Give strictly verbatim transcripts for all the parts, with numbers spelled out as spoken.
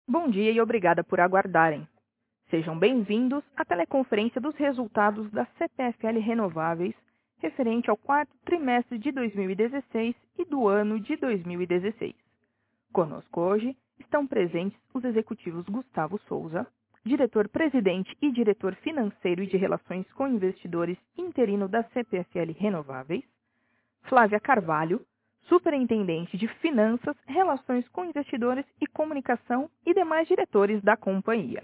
Bom dia e obrigada por aguardarem. Sejam bem-vindos à teleconferência dos resultados da C P F L Renováveis, referente ao quarto trimestre de dois mil e dezesseis e do ano de dois mil e dezesseis. Conosco hoje estão presentes os executivos Gustavo Souza, diretor-presidente e diretor financeiro e de relações com investidores interino da C P F L Renováveis, Flávia Carvalho, superintendente de Finanças, Relações com Investidores e Comunicação e demais diretores da companhia.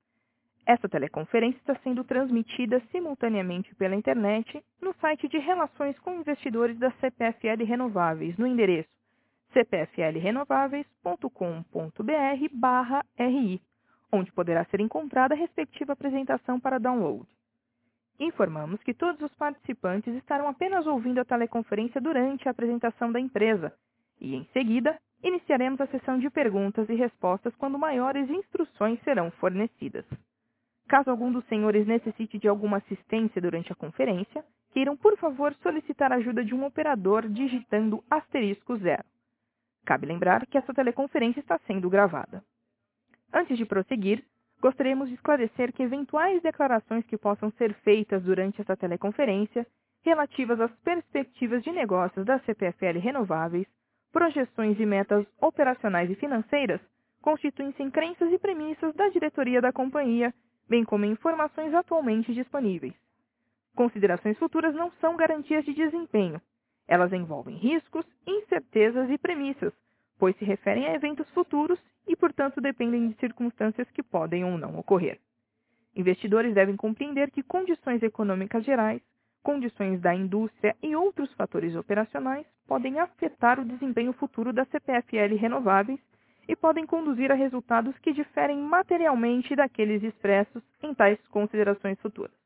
Esta teleconferência está sendo transmitida simultaneamente pela internet no site de Relações com Investidores da C P F L Renováveis, no endereço c p f l renováveis ponto com ponto b r barra r i, onde poderá ser encontrada a respectiva apresentação para download. Informamos que todos os participantes estarão apenas ouvindo a teleconferência durante a apresentação da empresa e, em seguida, iniciaremos a sessão de perguntas e respostas quando maiores instruções serão fornecidas. Caso algum dos senhores necessite de alguma assistência durante a conferência, queiram, por favor, solicitar a ajuda de um operador digitando asterisco zero. Cabe lembrar que essa teleconferência está sendo gravada. Antes de prosseguir, gostaríamos de esclarecer que eventuais declarações que possam ser feitas durante esta teleconferência, relativas às perspectivas de negócios da C P F L Renováveis, projeções e metas operacionais e financeiras, constituem-se em crenças e premissas da diretoria da companhia, bem como informações atualmente disponíveis. Considerações futuras não são garantias de desempenho. Elas envolvem riscos, incertezas e premissas, pois se referem a eventos futuros e, portanto, dependem de circunstâncias que podem ou não ocorrer. Investidores devem compreender que condições econômicas gerais, condições da indústria e outros fatores operacionais podem afetar o desempenho futuro da C P F L Renováveis e podem conduzir a resultados que diferem materialmente daqueles expressos em tais considerações futuras.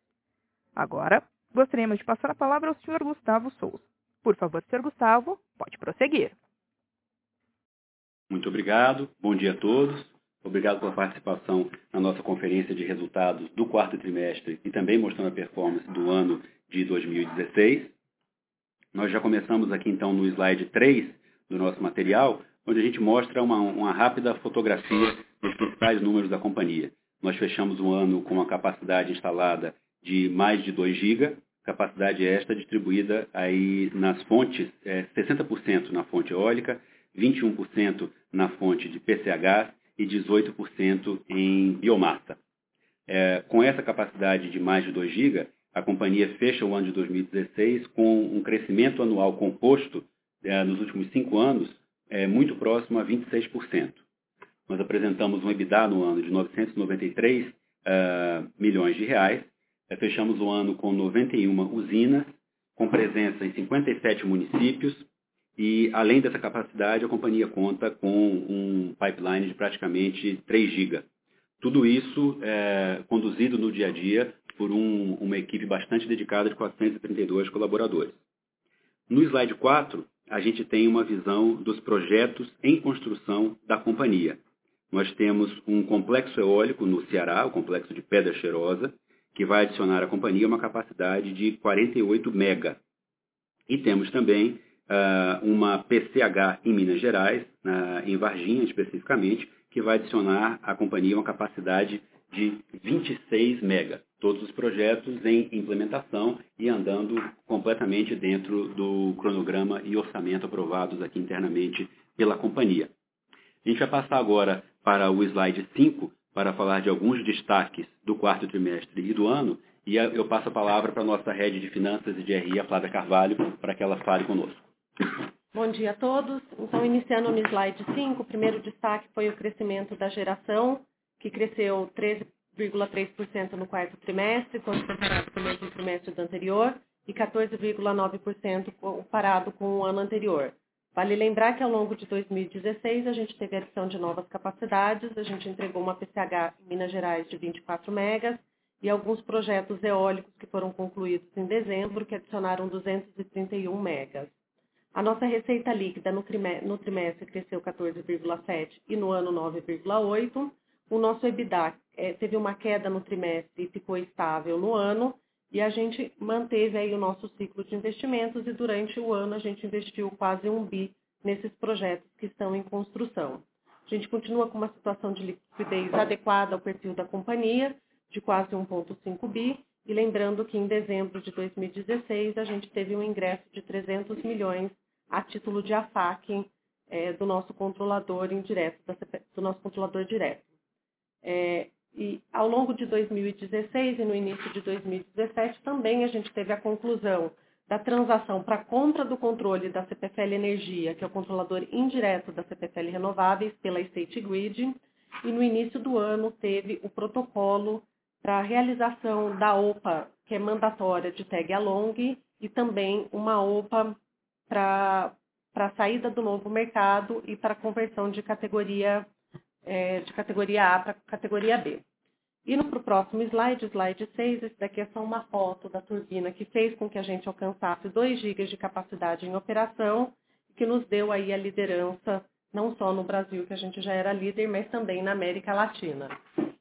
Agora, gostaríamos de passar a palavra ao senhor Gustavo Souza. Por favor, senhor Gustavo, pode prosseguir. Muito obrigado, bom dia a todos. Obrigado pela participação na nossa conferência de resultados do quarto trimestre e também mostrando a performance do ano de dois mil e dezesseis. Nós já começamos aqui então no slide três do nosso material, onde a gente mostra uma, uma rápida fotografia dos principais números da companhia. Nós fechamos o ano com uma capacidade instalada de mais de dois gigas, capacidade esta distribuída aí nas fontes, é, sessenta por cento na fonte eólica, vinte e um por cento na fonte de P C H e dezoito por cento em biomassa. É, com essa capacidade de mais de dois gigas, a companhia fecha o ano de dois mil e dezesseis com um crescimento anual composto é, nos últimos cinco anos é, muito próximo a vinte e seis por cento. Nós apresentamos um EBITDA no ano de novecentos e noventa e três uh, milhões de reais. É, fechamos o ano com noventa e uma usinas, com presença em cinquenta e sete municípios. E, além dessa capacidade, a companhia conta com um pipeline de praticamente três gigas. Tudo isso é conduzido no dia a dia por um, uma equipe bastante dedicada de quatrocentos e trinta e dois colaboradores. No slide quatro, a gente tem uma visão dos projetos em construção da companhia. Nós temos um complexo eólico no Ceará, o complexo de Pedra Cheirosa, que vai adicionar à companhia uma capacidade de quarenta e oito mega. E temos também Uh, uma P C H em Minas Gerais, uh, em Varginha especificamente, que vai adicionar à companhia uma capacidade de vinte e seis mega. Todos os projetos em implementação e andando completamente dentro do cronograma e orçamento aprovados aqui internamente pela companhia. A gente vai passar agora para o slide cinco para falar de alguns destaques do quarto trimestre e do ano, e eu passo a palavra para a nossa head de finanças e de R I, a Flávia Carvalho, para que ela fale conosco. Bom dia a todos. Então, iniciando no slide cinco, o primeiro destaque foi o crescimento da geração, que cresceu treze vírgula três por cento no quarto trimestre, quando comparado com o mesmo trimestre do anterior, e quatorze vírgula nove por cento comparado com o ano anterior. Vale lembrar que ao longo de dois mil e dezesseis a gente teve a adição de novas capacidades, a gente entregou uma P C H em Minas Gerais de vinte e quatro megas e alguns projetos eólicos que foram concluídos em dezembro, que adicionaram duzentos e trinta e um megas. A nossa receita líquida no trimestre, no trimestre cresceu quatorze vírgula sete por cento e no ano nove vírgula oito por cento. O nosso EBITDA é, teve uma queda no trimestre e ficou estável no ano. E a gente manteve aí o nosso ciclo de investimentos e durante o ano a gente investiu quase um bi nesses projetos que estão em construção. A gente continua com uma situação de liquidez adequada ao perfil da companhia, de quase um vírgula cinco bi, e lembrando que em dezembro de dois mil e dezesseis a gente teve um ingresso de trezentos milhões a título de A F A C é, do nosso controlador indireto, do nosso controlador direto. É, e ao longo de dois mil e dezesseis e no início de dois mil e dezessete também a gente teve a conclusão da transação para compra do controle da C P F L Energia, que é o controlador indireto da C P F L Renováveis, pela State Grid, e no início do ano teve o protocolo para a realização da O P A, que é mandatória de tag along, e também uma O P A para a saída do novo mercado e para a conversão de categoria, é, de categoria A para categoria B. Indo para o próximo slide, slide seis, esse daqui é só uma foto da turbina que fez com que a gente alcançasse dois gigas de capacidade em operação, que nos deu aí a liderança, não só no Brasil, que a gente já era líder, mas também na América Latina.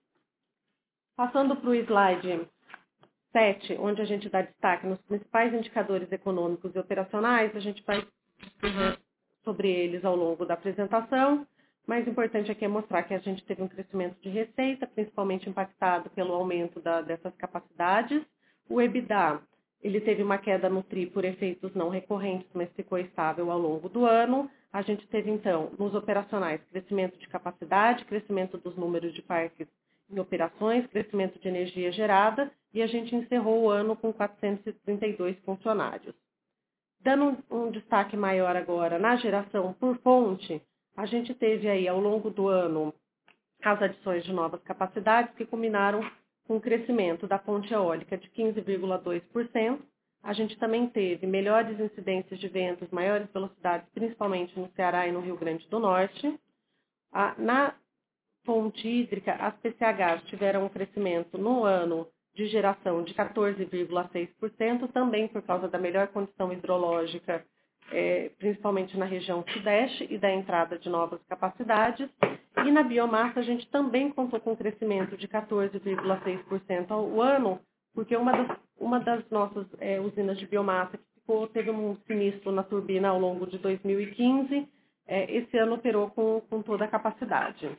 Passando para o slide sete, onde a gente dá destaque nos principais indicadores econômicos e operacionais, a gente vai discorrer sobre eles ao longo da apresentação. O mais importante aqui é mostrar que a gente teve um crescimento de receita, principalmente impactado pelo aumento da, dessas capacidades. O EBITDA, ele teve uma queda no tri por efeitos não recorrentes, mas ficou estável ao longo do ano. A gente teve, então, nos operacionais, crescimento de capacidade, crescimento dos números de parques em operações, crescimento de energia gerada, e a gente encerrou o ano com quatrocentos e trinta e dois funcionários. Dando um, um destaque maior agora na geração por fonte, a gente teve aí ao longo do ano as adições de novas capacidades que culminaram com o crescimento da fonte eólica de quinze vírgula dois por cento. A gente também teve melhores incidências de ventos, maiores velocidades, principalmente no Ceará e no Rio Grande do Norte. A, na fonte hídrica, as P C Hs tiveram um crescimento no ano de geração de quatorze vírgula seis por cento, também por causa da melhor condição hidrológica, é, principalmente na região sudeste, e da entrada de novas capacidades. E na biomassa, a gente também contou com um crescimento de quatorze vírgula seis por cento ao ano, porque uma das, uma das nossas é, usinas de biomassa que ficou, teve um sinistro na turbina ao longo de dois mil e quinze, é, esse ano operou com, com toda a capacidade.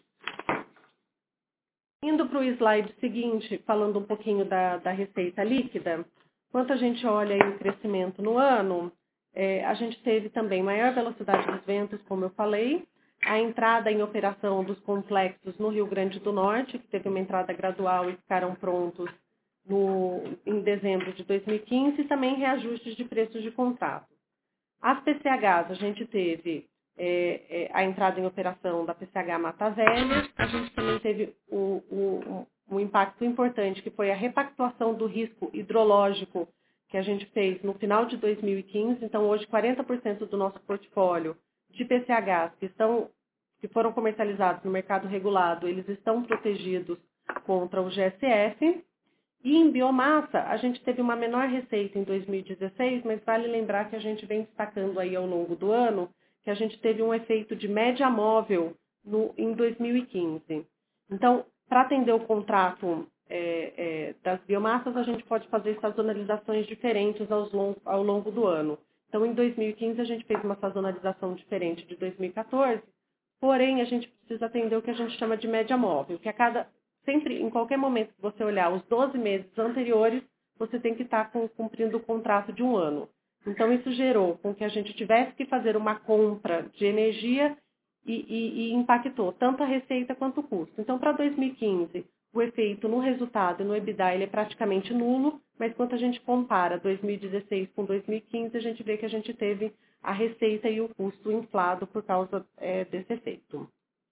Indo para o slide seguinte, falando um pouquinho da, da receita líquida, quando a gente olha aí o crescimento no ano, é, a gente teve também maior velocidade dos ventos, como eu falei, a entrada em operação dos complexos no Rio Grande do Norte, que teve uma entrada gradual e ficaram prontos no, em dezembro de dois mil e quinze, e também reajustes de preços de contrato. As P C Hs, a gente teve é, é, a entrada em operação da P C H Mata Velha, a gente também teve o, o, um impacto importante, que foi a repactuação do risco hidrológico que a gente fez no final de dois mil e quinze. Então, hoje, quarenta por cento do nosso portfólio de P C Hs que, estão, que foram comercializados no mercado regulado, eles estão protegidos contra o G S F. E em biomassa, a gente teve uma menor receita em dois mil e dezesseis, mas vale lembrar que a gente vem destacando aí ao longo do ano que a gente teve um efeito de média móvel no, em dois mil e quinze. Então, para atender o contrato é, é, das biomassas, a gente pode fazer sazonalizações diferentes aos long, ao longo do ano. Então, em dois mil e quinze, a gente fez uma sazonalização diferente de dois mil e quatorze, porém, a gente precisa atender o que a gente chama de média móvel, que a cada, sempre, em qualquer momento que você olhar os doze meses anteriores, você tem que estar com, cumprindo o contrato de um ano. Então, isso gerou com que a gente tivesse que fazer uma compra de energia e, e, e impactou tanto a receita quanto o custo. Então, para dois mil e quinze, o efeito no resultado e no EBITDA ele é praticamente nulo, mas quando a gente compara dois mil e dezesseis com dois mil e quinze, a gente vê que a gente teve a receita e o custo inflado por causa é, desse efeito.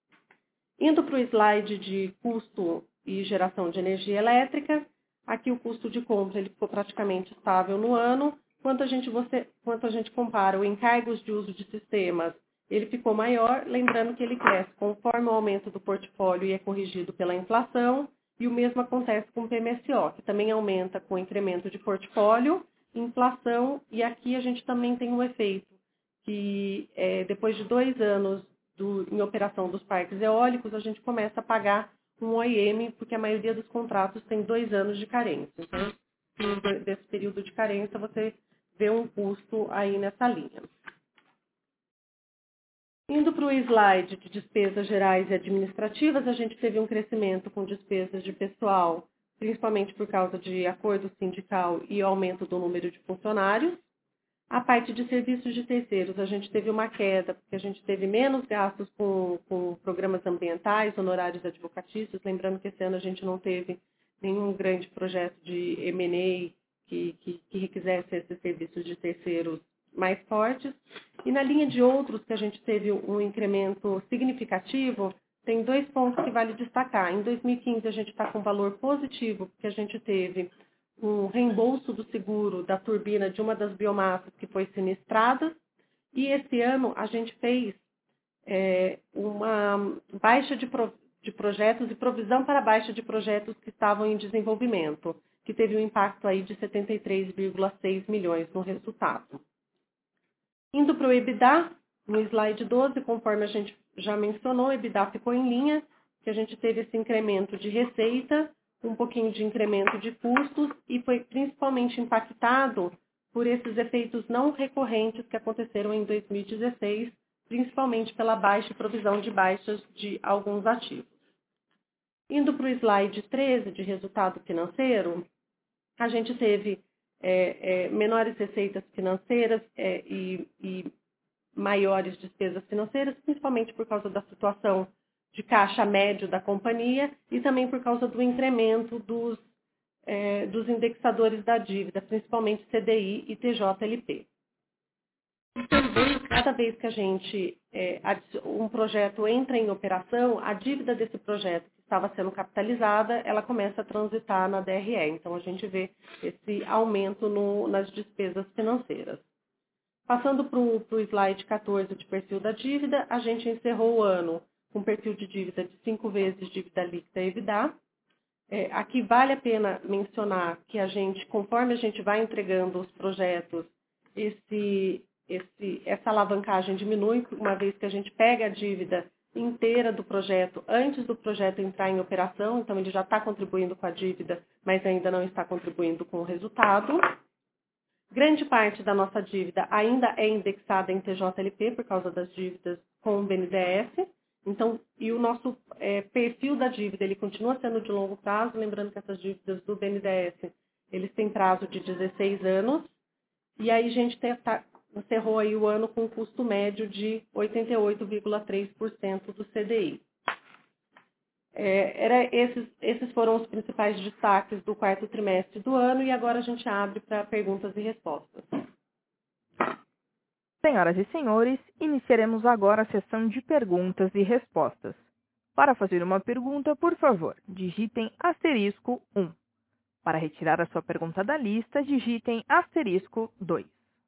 Indo para o slide de custo e geração de energia elétrica, aqui o custo de compra ele ficou praticamente estável no ano. Quanto a gente, você, quanto a gente compara o encargos de uso de sistemas, ele ficou maior, lembrando que ele cresce conforme o aumento do portfólio e é corrigido pela inflação, e o mesmo acontece com o P M S O, que também aumenta com o incremento de portfólio, inflação, e aqui a gente também tem um efeito, que é, depois de dois anos do, em operação dos parques eólicos, a gente começa a pagar um O I M, porque a maioria dos contratos tem dois anos de carência. Então, desse período de carência, você vê um custo aí nessa linha. Indo para o slide de despesas gerais e administrativas, a gente teve um crescimento com despesas de pessoal, principalmente por causa de acordo sindical e aumento do número de funcionários. A parte de serviços de terceiros, a gente teve uma queda, porque a gente teve menos gastos com, com programas ambientais, honorários advocatícios, lembrando que esse ano a gente não teve nenhum grande projeto de M and A que, que, que requisesse esses serviços de terceiros mais fortes. E na linha de outros, que a gente teve um incremento significativo, tem dois pontos que vale destacar. Em dois mil e quinze, a gente está com valor positivo, porque a gente teve um reembolso do seguro da turbina de uma das biomassas que foi sinistrada. E esse ano, a gente fez é, uma baixa de, pro, de projetos e provisão para baixa de projetos que estavam em desenvolvimento, que teve um impacto aí de setenta e três vírgula seis milhões no resultado. Indo para o EBITDA, no slide doze, conforme a gente já mencionou, o EBITDA ficou em linha, que a gente teve esse incremento de receita, um pouquinho de incremento de custos e foi principalmente impactado por esses efeitos não recorrentes que aconteceram em dois mil e dezesseis, principalmente pela baixa provisão de baixas de alguns ativos. Indo para o slide treze, de resultado financeiro, a gente teve é, é, menores receitas financeiras é, e, e maiores despesas financeiras, principalmente por causa da situação de caixa médio da companhia e também por causa do incremento dos, é, dos indexadores da dívida, principalmente C D I e T J L P. Também, cada vez que a gente, é, um projeto entra em operação, a dívida desse projeto que estava sendo capitalizada, ela começa a transitar na D R E. Então, a gente vê esse aumento no, nas despesas financeiras. Passando para o slide quatorze de perfil da dívida, a gente encerrou o ano com perfil de dívida de cinco vezes dívida líquida e EBITDA. É, aqui vale a pena mencionar que a gente, conforme a gente vai entregando os projetos, esse, esse, essa alavancagem diminui, uma vez que a gente pega a dívida inteira do projeto antes do projeto entrar em operação, então ele já está contribuindo com a dívida, mas ainda não está contribuindo com o resultado. Grande parte da nossa dívida ainda é indexada em T J L P por causa das dívidas com o B N D E S. Então, e o nosso é, perfil da dívida, ele continua sendo de longo prazo, lembrando que essas dívidas do B N D E S, eles têm prazo de dezesseis anos. E aí a gente tem, tá, encerrou aí o ano com um custo médio de oitenta e oito vírgula três por cento do C D I. É, era esses, esses foram os principais destaques do quarto trimestre do ano e agora a gente abre para perguntas e respostas. Senhoras e senhores, iniciaremos agora a sessão de perguntas e respostas. Para fazer uma pergunta, por favor, digitem asterisco um. Para retirar a sua pergunta da lista, digitem asterisco dois.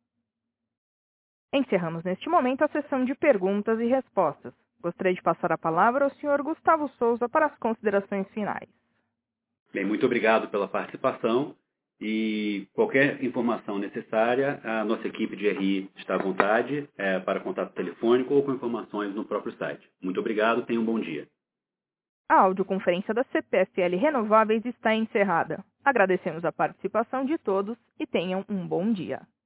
Encerramos neste momento a sessão de perguntas e respostas. Gostaria de passar a palavra ao senhor Gustavo Souza para as considerações finais. Bem, muito obrigado pela participação e qualquer informação necessária, a nossa equipe de R I está à vontade é, para contato telefônico ou com informações no próprio site. Muito obrigado, tenha um bom dia. A audioconferência da C P F L Renováveis está encerrada. Agradecemos a participação de todos e tenham um bom dia.